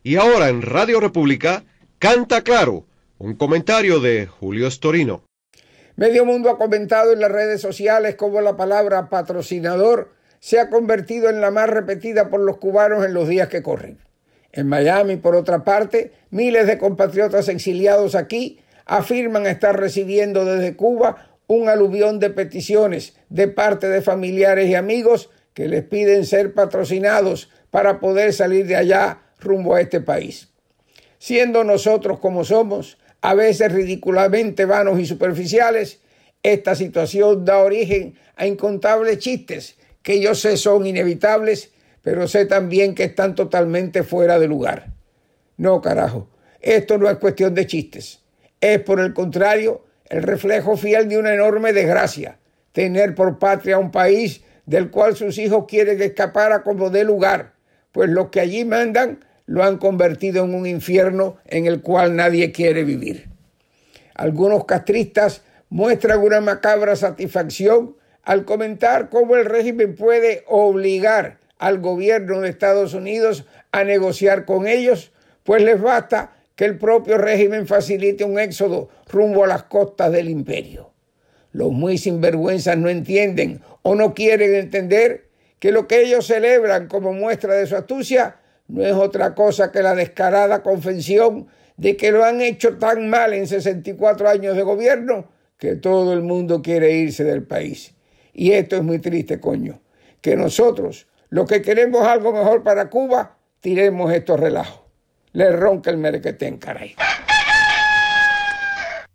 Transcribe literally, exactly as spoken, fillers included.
Y ahora en Radio República, Canta Claro, un comentario de Julio Storino. Medio mundo ha comentado en las redes sociales cómo la palabra patrocinador se ha convertido en la más repetida por los cubanos en los días que corren. En Miami, por otra parte, miles de compatriotas exiliados aquí afirman estar recibiendo desde Cuba un aluvión de peticiones de parte de familiares y amigos que les piden ser patrocinados para poder salir de allá rumbo a este país. Siendo nosotros como somos, a veces ridículamente vanos y superficiales, esta situación da origen a incontables chistes que yo sé son inevitables, pero sé también que están totalmente fuera de lugar. No, carajo, esto no es cuestión de chistes. Es, por el contrario, el reflejo fiel de una enorme desgracia, tener por patria un país del cual sus hijos quieren escapar a como dé lugar, pues los que allí mandan lo han convertido en un infierno en el cual nadie quiere vivir. Algunos castristas muestran una macabra satisfacción al comentar cómo el régimen puede obligar al gobierno de Estados Unidos a negociar con ellos, pues les basta que el propio régimen facilite un éxodo rumbo a las costas del imperio. Los muy sinvergüenzas no entienden o no quieren entender que lo que ellos celebran como muestra de su astucia no es otra cosa que la descarada confesión de que lo han hecho tan mal en sesenta y cuatro años de gobierno que todo el mundo quiere irse del país. Y esto es muy triste, coño, que nosotros, los que queremos algo mejor para Cuba, tiremos estos relajos. Le ronca el merequetén, caray.